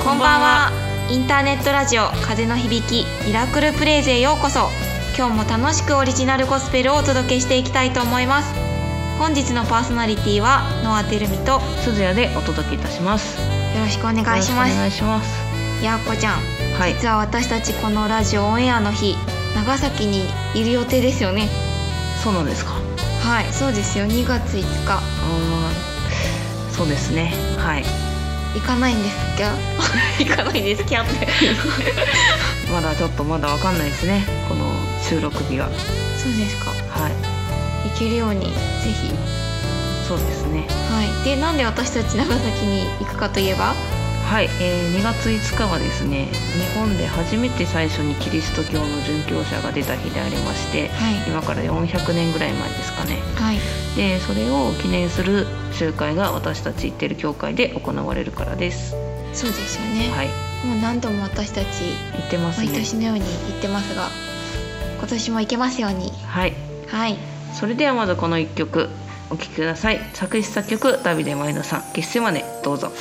こんばんは。インターネットラジオ風の響きミラクルプレイズへようこそ。今日も楽しくオリジナルゴスペルをお届けしていきたいと思います。本日のパーソナリティはノアテルミと鈴谷でお届けいたします。 よろしくお願いします。 お願いします。 やっこちゃん、 はい、 実は私たちこのラジオオンエアの日長崎にいる予定ですよね。 そうなんですか。 はい、そうですよ。2月5日。 そうですね。はい。 行かないんですか？行かないですかってまだわかんないですね、この収録日は。 そうですか。 はい。 行けるようにぜひ。 そうですね。 はい。で、なんで私たち長崎に行くかといえば、 はい、2月5日はですね、日本で初めて最初にキリスト教の殉教者が出た日でありまして、 はい、 今から400年ぐらい前ですかね。 はい。 でそれを記念する集会が私たち行ってる教会で行われるからです。 そうですよね。 はい。 もう何度も私たち行ってますね。 毎年のように行ってますが、今年も行けますように。 はい、 はい。 それではまずこの1曲お聴きください。作詞作曲ダビデ・マイノさん、ゲッセマネ、どうぞ。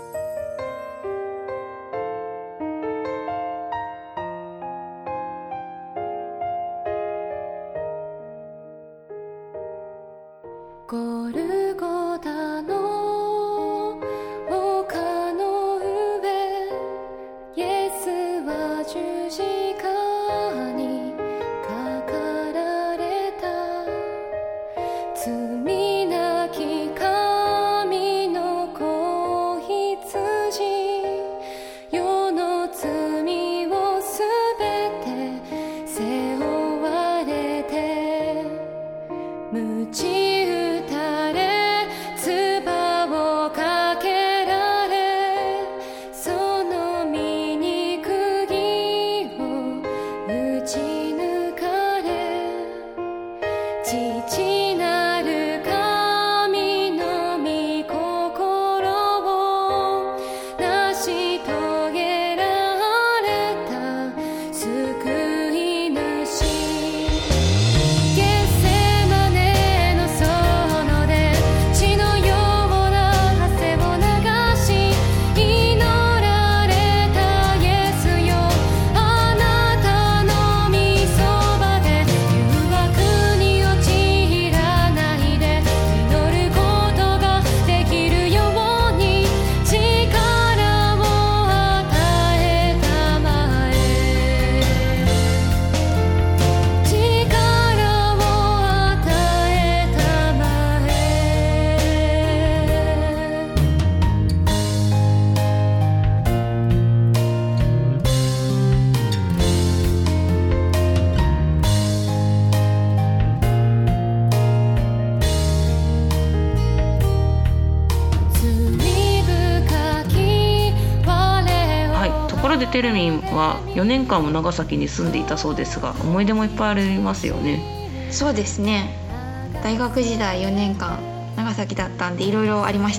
ゴルゴダの丘の上、イエスは十字架にかかられた。罪なき神の子羊、世の罪をすべて背負われて、鞭父なる神の御心を成し遂げられた救い主。ゲッセマネの園で血のような汗を流し祈られたイエスよ、あなたの御そばで誘惑に陥らないで祈ることができるように力を与えたまえ、力を与えたまえ。罪深き我を。 はい、ところでテルミンは4年間も長崎に住んでいたそうですが、思い出もいっぱいありますよね。 そうですね。大学時代4年間長崎だったんでいろいろありました。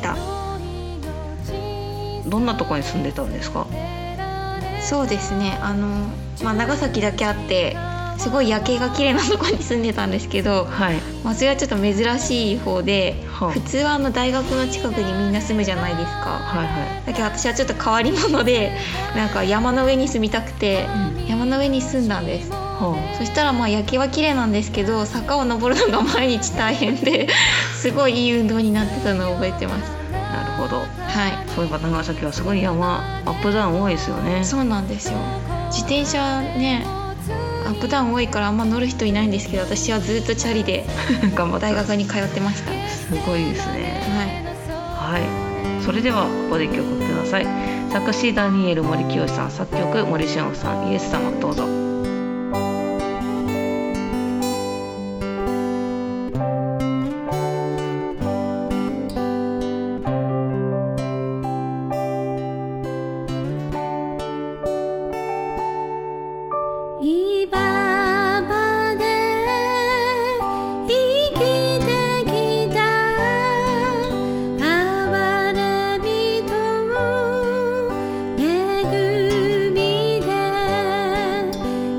どんなところに住んでたんですか？ そうですね。長崎だけあってすごい夜景が綺麗なところに住んでたんですけど、 はい、 それはちょっと珍しい方で、普通は大学の近くにみんな住むじゃないですか。 はいはい。 だけど私はちょっと変わり者で、なんか山の上に住みたくて、山の上に住んだんです。そしたら夜景は綺麗なんですけど、坂を登るのが毎日大変ですごいいい運動になってたのを覚えてます。 なるほど。 はい。 そういえば長崎はすごい山アップダウン多いですよね。 そうなんですよ。自転車ね、アップダウン多いからあんま乗る人いないんですけど、私はずっとチャリで頑張って大学に通ってました。 すごいですね。 はい。 はい。それではここで曲ください。作詞ダニエル森清さん、作曲森俊さん、イエス様、どうぞ。 今まで生きてきた哀れみと恵みで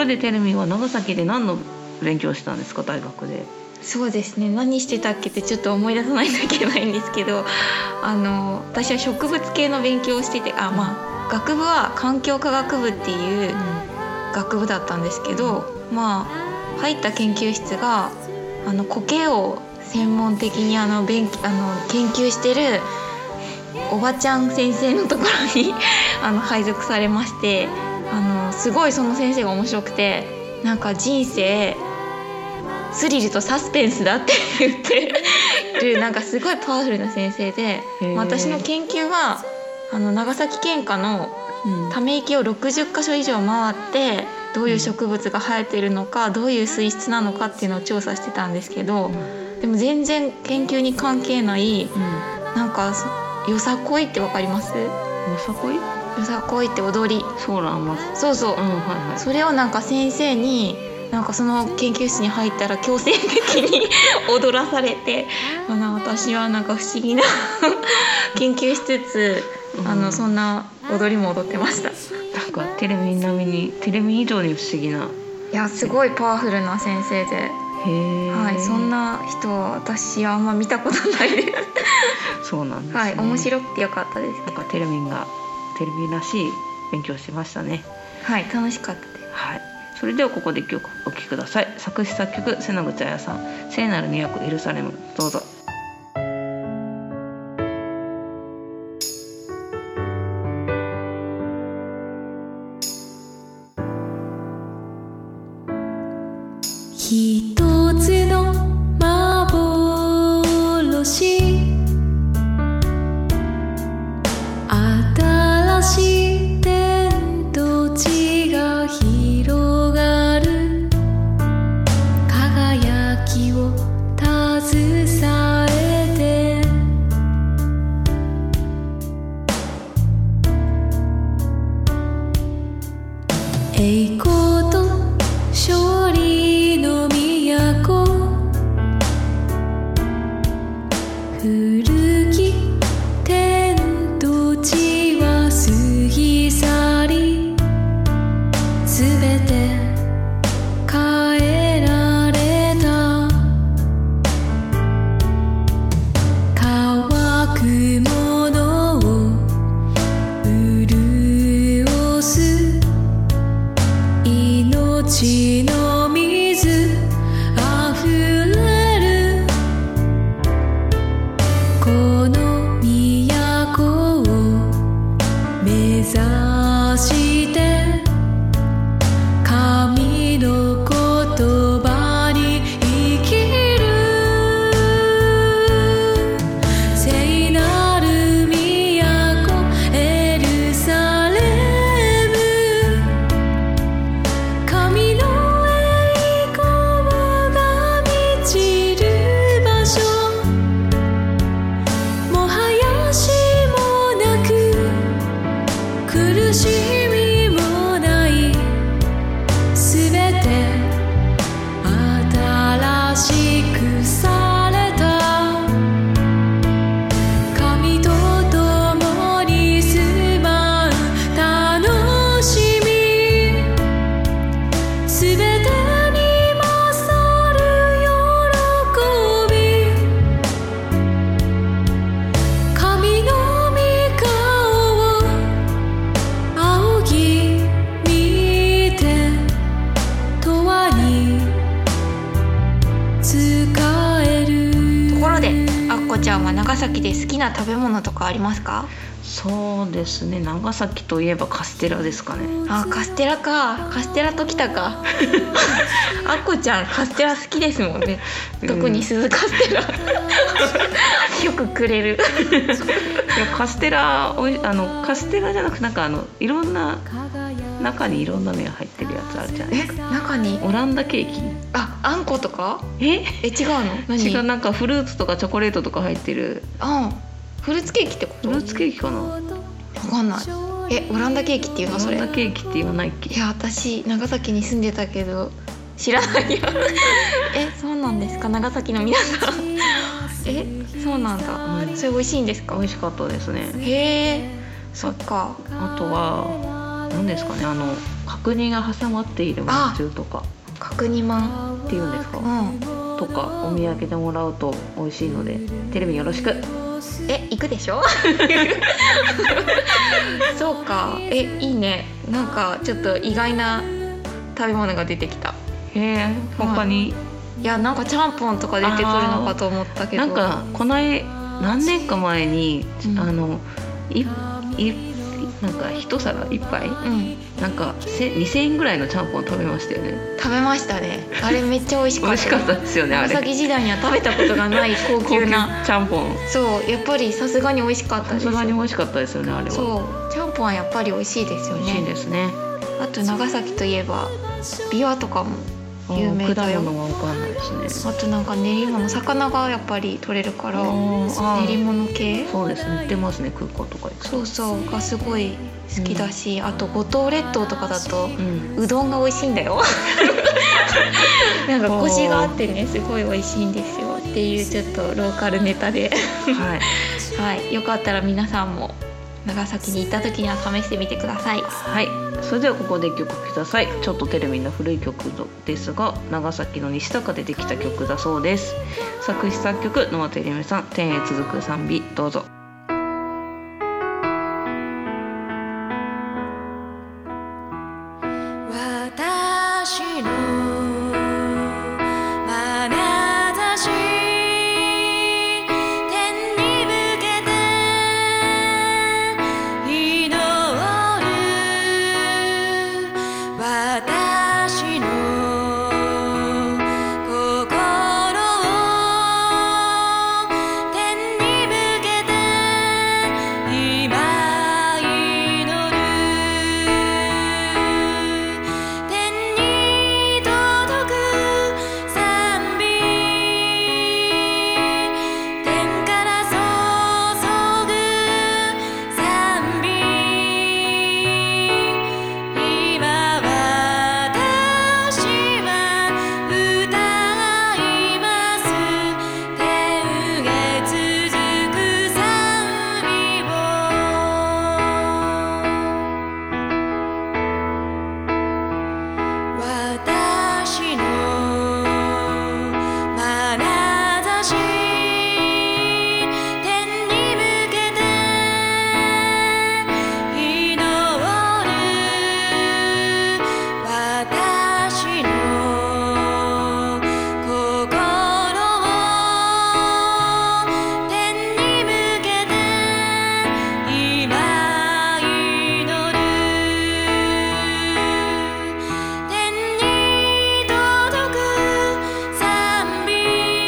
ろでテレミは長崎で何の勉強したんですか、大学で。 そうですね、何してたっけってちょっと思い出さないといけないんですけど、私は植物系の勉強をしてて、学部は環境科学部っていう学部だったんですけど、入った研究室が苔を専門的に研究してるおばちゃん先生のところに配属されまして、すごいその先生が面白くて、なんか人生スリルとサスペンスだって言ってるなんかすごいパワフルな先生で、私の研究は長崎県下のため池を60カ所以上回ってどういう植物が生えているのか、どういう水質なのかっていうのを調査してたんですけど、でも全然研究に関係ない、なんかよさこいってわかります？よさこい？よさこいって踊り。 そうなんます。 そうそう、それをなんか先生になんかその研究室に入ったら強制的に踊らされて、私はなんか不思議な研究しつつそんな踊りも踊ってました。 なんかテレミ並みに、テレミ以上に不思議な、 いやすごいパワフルな先生で、はい、そんな人は私はあんま見たことないですそうなんですね。 はい、面白くてよかったです。 なんかテレミらしい勉強してましたね。 はい、楽しかったです。 はい、それではここで曲お聴きください。作詞作曲瀬野口彩さん、聖なる都エルサレム、どうぞ。 一つの幻、新しい天と地が広がる、輝きを携えて、栄光と勝利の都、古き天と地は過ぎ去り、すべて変えられた。乾くものを潤す命の水あふれる、この都を目指して神の言葉に生きる。聖なる都エルサレム、神の栄光が満ちる場所、もはや死もなく苦しみもない、すべて新しくされた。神と共に住まう楽しみ、すべてに勝る喜び、神の御顔を仰ぎ見て、永遠に使える。 ところであっこちゃんは長崎で好きな食べ物とかありますか？ そうですね、長崎といえばカステラですかね。 カステラか、カステラときたかあっこちゃんカステラ好きですもんね、特に鈴カステラよくくれるいやカステラカステラじゃなくて、なんかいろんな中にいろんな麺が入ってるやつあるじゃないですか。 中にオランダケーキ。 あんことか？ 違うの？何？ う、なんかフルーツとかチョコレートとか入ってる。 フルーツケーキってこと？ フルーツケーキかな。 わかんない。オランダケーキっていうのそれ？ オランダケーキって言わないっけ？ いや私長崎に住んでたけど知らないよそうなんですか、長崎の皆さんそうなんだ、それ美味しいんですか？ 美味しかったですね。 へえ、そっか。 あとは何ですかね、角煮が挟まっているまんじゅうとか角煮まんっていうんですか、とかお土産でもらうと美味しいのでテレビよろしく。 行くでしょそうか、いいね。なんかちょっと意外な食べ物が出てきた。 他に、 いやなんかちゃんぽんとか出てくるのかと思ったけど、 なんか何年か前に、なんか一皿一杯、なんか2000円ぐらいのちゃんぽん食べましたよね。 食べましたね。あれめっちゃ美味しかった。 美味しかったですよね。あれ長崎時代には食べたことがない高級なちゃんぽん。 そうやっぱりさすがに美味しかったですよ。 さすがに美味しかったですよね、あれは。 そうちゃんぽんはやっぱり美味しいですよね。 美味しいですね。 あと長崎といえばビワとかも有名だよ。 果物が分かんないですね。 あとなんか練り物、魚がやっぱり取れるから練り物系、 そうですね、売ってますね、空港とか行くと。 そうがすごい好きだし、あと五島列島とかだと、うどんが美味しいんだよなんかコシがあってね、すごい美味しいんですよっていうちょっとローカルネタではい、よかったら皆さんも長崎に行った時には試してみてください。 はい、それではここで曲ください。ちょっとテレビの古い曲ですが、長崎の西高でできた曲だそうです。作詞作曲野松えりめさん、天へ続く賛美、どうぞ。 私の眼差し天に向けて祈る、私の心を天に向けて今祈る、天に届く賛美、天から注ぐ賛美、今私は歌います、天へ続く賛美を、私の眼差し天に向けて祈る、私の心を天に向けて今祈る、天に届く賛美。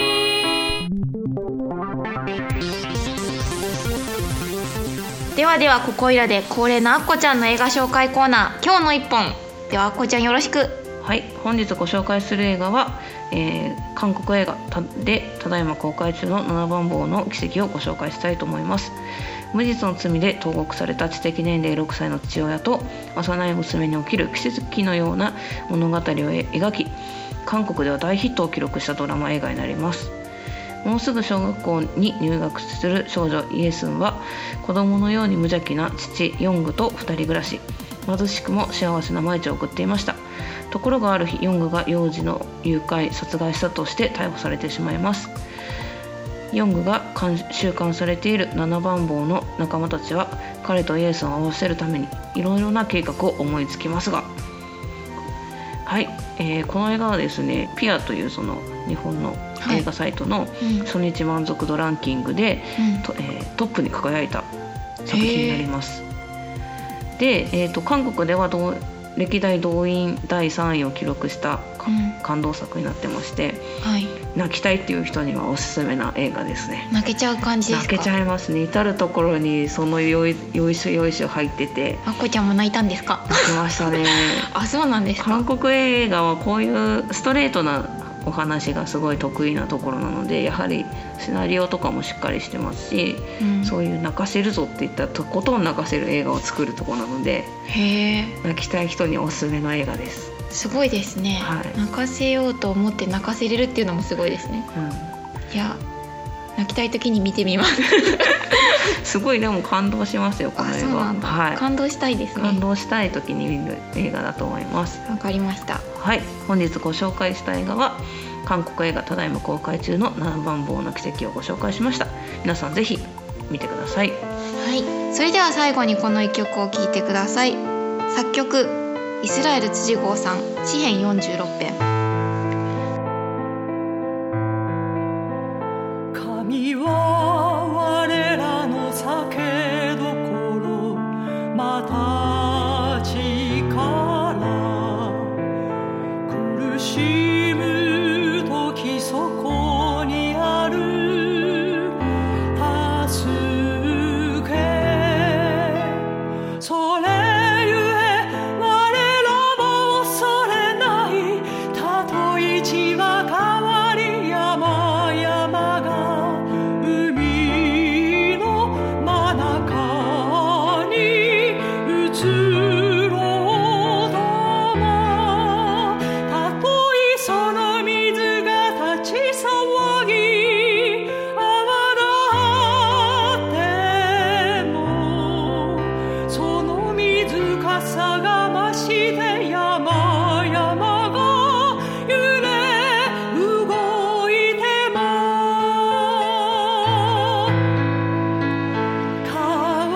ではここいらで恒例のあっこちゃんの映画紹介コーナー、今日の一本ではあっこちゃんよろしく。 はい、本日ご紹介する映画は、韓国映画でただいま公開中の7番坊の奇跡をご紹介したいと思います。無実の罪で投獄された知的年齢6歳の父親と幼い娘に起きる奇跡のような物語を描き、韓国では大ヒットを記録したドラマ映画になります。もうすぐ小学校に入学する少女イエスンは子供のように無邪気な父ヨングと2人暮らし、貧しくも幸せな毎日を送っていました。ところがある日、ヨングが幼児の誘拐殺害したとして逮捕されてしまいます。ヨングが収監されている7番坊の仲間たちは彼とイエスンを会わせるためにいろいろな計画を思いつきますが、はい、この映画はですね、ピアというその日本の映画サイトの初日満足度ランキングで、トップに輝いた作品になります。で、韓国では歴代動員第3位を記録した感動作になってまして、泣きたいっていう人にはおすすめな映画ですね。 泣けちゃう感じですか？ 泣けちゃいますね。至る所にそのよいしょ入ってて。 あっこちゃんも泣いたんですか？ 泣きましたね。 あ、そうなんですか。 韓国映画はこういうストレートなお話がすごい得意なところなので、やはりシナリオとかもしっかりしてますし、そういう泣かせるぞって言ったらとことん泣かせる映画を作るところなので、泣きたい人におすすめの映画です。 すごいですね、泣かせようと思って泣かせれるっていうのもすごいですね。いや泣きたい時に見てみますすごいでも感動しますよこの映画。 そうなんだ、 はい、 感動したいですね。 感動したい時に見る映画だと思います。 わかりました。 はい、本日ご紹介した映画は韓国映画ただいま公開中の7番坊の奇跡をご紹介しました。皆さんぜひ見てください。 はい、それでは最後にこの一曲を聴いてください。作曲イスラエル辻郷さん、詩編46編。 神は我らの酒どころ、また力苦しむ時そこにある助け、それゆえ我らも恐れない。たとえ地は変わり山々が海の真中に移ろうとも、たとえその水が立ち騒ぎ泡立っても、その水かさが増して山々が揺れ動いても、川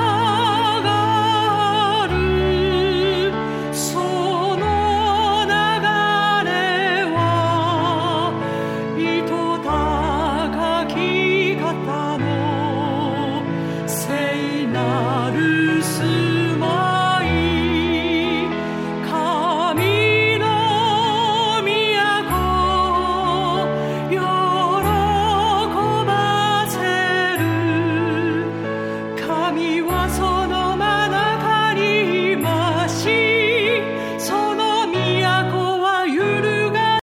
があるその流れは、糸高き方の聖なる住まい、神の都喜ばせる。神はその真中にいまし、その都は揺るが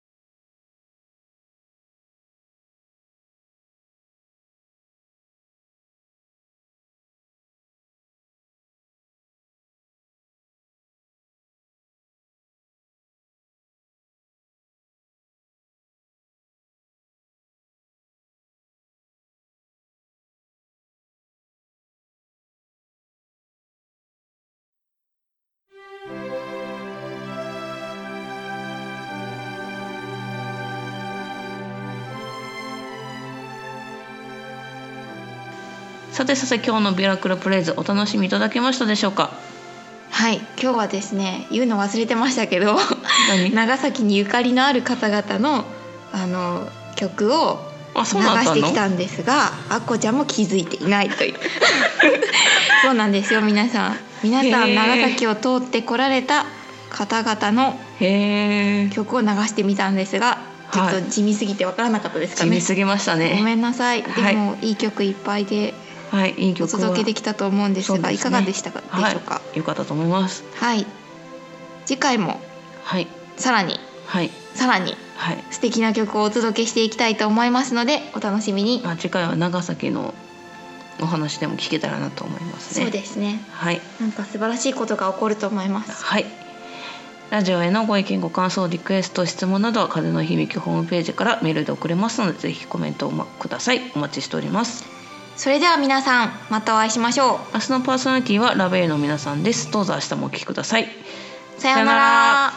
さて今日のミラクルプレイズお楽しみいただけましたでしょうか。 はい、今日はですね、言うの忘れてましたけど何長崎にゆかりのある方々の曲を流そうだったのしてきたんですが、あっこちゃんも気づいていないというそうなんですよ。皆さん長崎を通ってこられた方々の曲を流してみたんですが、ちょっと地味すぎて分からなかったですかね。 地味すぎましたね。 ごめんなさい。でも、いい曲いっぱいでいい曲お届けできたと思うんですが、いかがでしたか、でしょうか。 良かったと思います。 はい、次回もさらに素敵な曲をお届けしていきたいと思いますので、お楽しみに。 次回は長崎のお話でも聞けたらなと思いますね。 そうですね。 はい。 なんか素晴らしいことが起こると思います。 はい。ラジオへのご意見ご感想リクエスト質問などは風の響きホームページからメールで送れますので、ぜひコメントをください。お待ちしております。 それでは皆さん、またお会いしましょう。 明日のパーソナリティはラベイの皆さんです。どうぞ明日もお聞きください。 さようなら。